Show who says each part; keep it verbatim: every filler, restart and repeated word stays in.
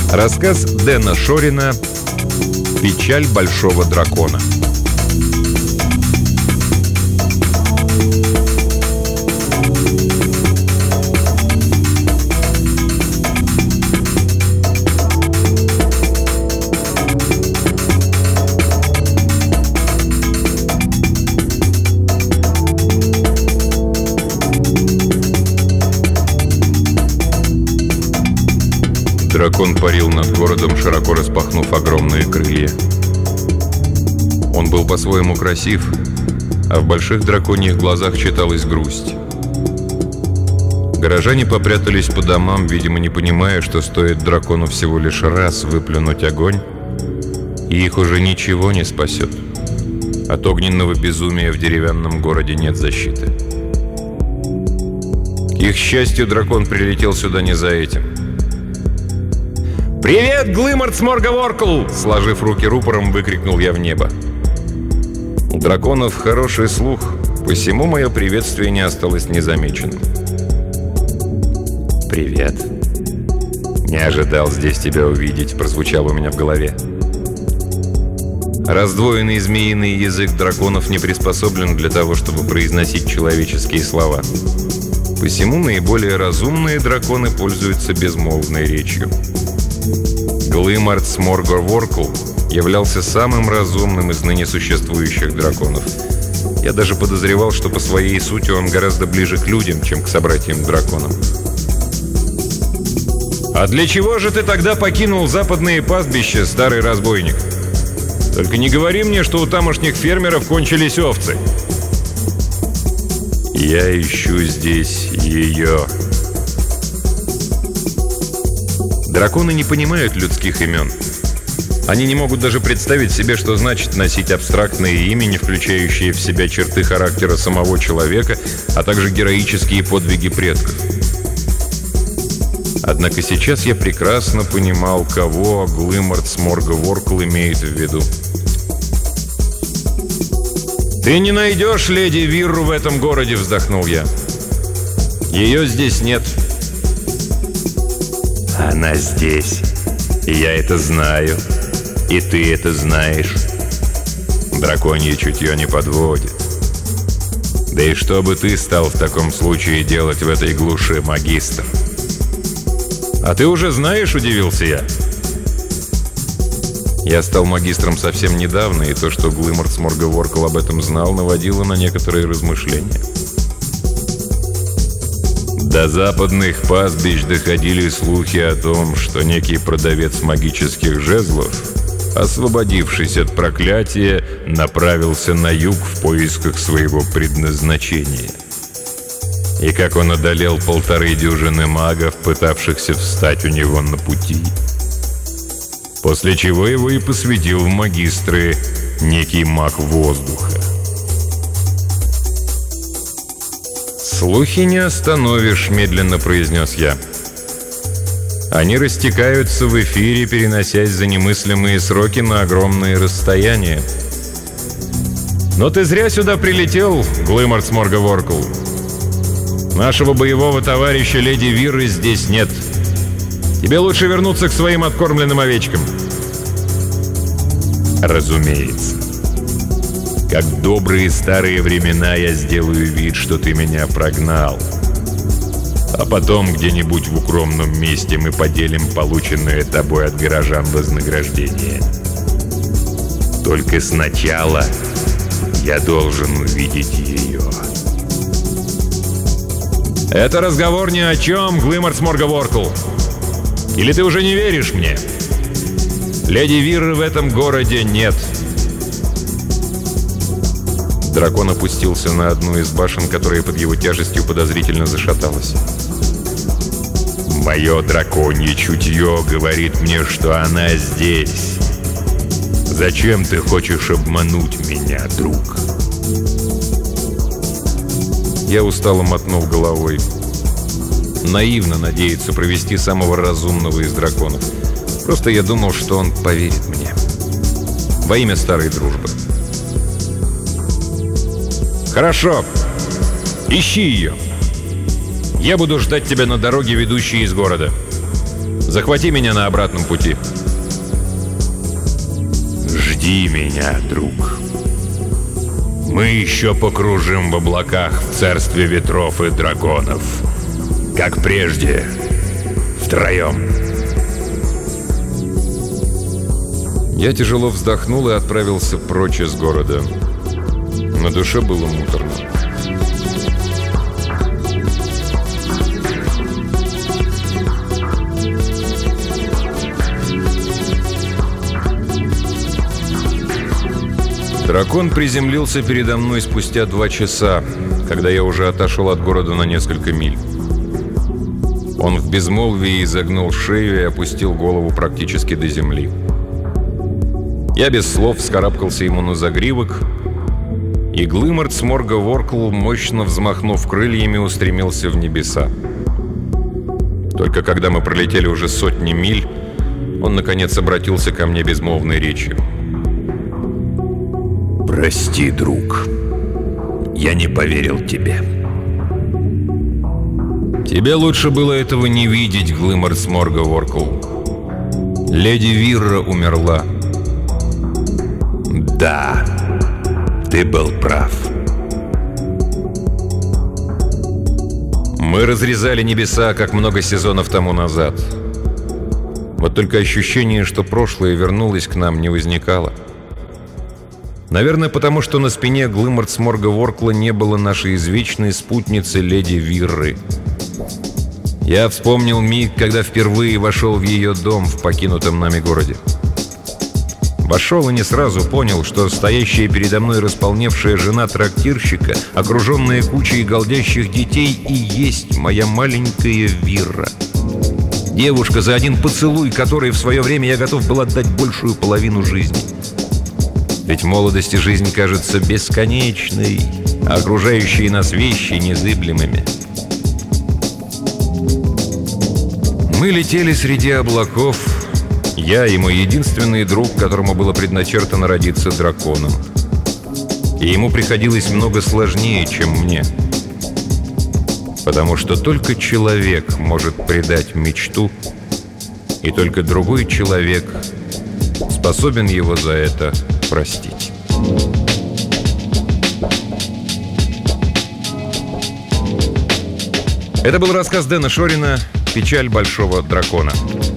Speaker 1: Рассказ Дэна Шорина «Печаль большого дракона». Дракон парил над городом, широко распахнув огромные крылья. Он был по-своему красив, а в больших драконьих глазах читалась грусть. Горожане попрятались по домам, видимо, не понимая, что стоит дракону всего лишь раз выплюнуть огонь, и их уже ничего не спасет. От огненного безумия в деревянном городе нет защиты. К их счастью, дракон прилетел сюда не за этим. «Привет, Глымард Сморговоркл!» Сложив руки рупором, выкрикнул я в небо. У драконов хороший слух, посему мое приветствие не осталось незамеченным. «Привет. Не ожидал здесь тебя увидеть», — прозвучало у меня в голове. Раздвоенный змеиный язык драконов не приспособлен для того, чтобы произносить человеческие слова. Посему наиболее разумные драконы пользуются безмолвной речью. Глымард Сморговоркл являлся самым разумным из ныне существующих драконов. Я даже подозревал, что по своей сути он гораздо ближе к людям, чем к собратьям-драконам. «А для чего же ты тогда покинул западные пастбища, старый разбойник? Только не говори мне, что у тамошних фермеров кончились овцы». «Я ищу здесь ее». Драконы не понимают людских имен. Они не могут даже представить себе, что значит носить абстрактное имя, не включающее в себя черты характера самого человека, а также героические подвиги предков. Однако сейчас я прекрасно понимал, кого Глымард Сморговоркл имеет в виду. «Ты не найдешь леди Вирру в этом городе», — вздохнул я. «Ее здесь нет». «Она здесь. И я это знаю. И ты это знаешь. Драконье чутье не подводит. Да и что бы ты стал в таком случае делать в этой глуши, магистр?» «А ты уже знаешь?» — удивился я. Я стал магистром совсем недавно, и то, что Глымард Сморговоркл об этом знал, наводило на некоторые размышления. До западных пастбищ доходили слухи о том, что некий продавец магических жезлов, освободившись от проклятия, направился на юг в поисках своего предназначения. И как он одолел полторы дюжины магов, пытавшихся встать у него на пути. После чего его и посвятил в магистры некий маг воздуха. «Слухи не остановишь», — медленно произнес я. «Они растекаются в эфире, переносясь за немыслимые сроки на огромные расстояния. Но ты зря сюда прилетел, Глымард Сморговоркл. Нашего боевого товарища леди Вирры здесь нет. Тебе лучше вернуться к своим откормленным овечкам». «Разумеется. Как в добрые старые времена я сделаю вид, что ты меня прогнал. А потом где-нибудь в укромном месте мы поделим полученное тобой от горожан вознаграждение. Только сначала я должен увидеть ее». «Это разговор ни о чем, Глымард Сморговоркл. Или ты уже не веришь мне? Леди Вирры в этом городе нет». Дракон опустился на одну из башен, которая под его тяжестью подозрительно зашаталась. «Мое драконье чутье говорит мне, что она здесь. Зачем ты хочешь обмануть меня, друг?» Я устало мотнул головой. Наивно надеяться провести самого разумного из драконов. Просто я думал, что он поверит мне. Во имя старой дружбы. «Хорошо. Ищи ее. Я буду ждать тебя на дороге, ведущей из города. Захвати меня на обратном пути. Жди меня, друг. Мы еще покружим в облаках в царстве ветров и драконов. Как прежде, втроем. Я тяжело вздохнул и отправился прочь из города. На душе было муторно. Дракон приземлился передо мной спустя два часа, когда я уже отошел от города на несколько миль. Он в безмолвии изогнул шею и опустил голову практически до земли. Я без слов вскарабкался ему на загривок, и Глымард Сморговоркл, мощно взмахнув крыльями, устремился в небеса. Только когда мы пролетели уже сотни миль, он, наконец, обратился ко мне безмолвной речью. «Прости, друг, я не поверил тебе». «Тебе лучше было этого не видеть, Глымард Сморговоркл. Леди Вирра умерла». «Да, ты был прав». Мы разрезали небеса, как много сезонов тому назад. Вот только ощущение, что прошлое вернулось к нам, не возникало. Наверное, потому что на спине Глымард Сморговоркла не было нашей извечной спутницы леди Вирры. Я вспомнил миг, когда впервые вошел в ее дом в покинутом нами городе. Вошел и не сразу понял, что стоящая передо мной располневшая жена трактирщика, окруженная кучей голдящих детей, и есть моя маленькая Вирра. Девушка, за один поцелуй, которой в свое время я готов был отдать большую половину жизни. Ведь в молодости жизнь кажется бесконечной, а окружающие нас вещи незыблемыми. Мы летели среди облаков, я и мой единственный друг, которому было предначертано родиться драконом. И ему приходилось много сложнее, чем мне. Потому что только человек может предать мечту, и только другой человек способен его за это простить. Это был рассказ Дэна Шорина «Печаль большого дракона».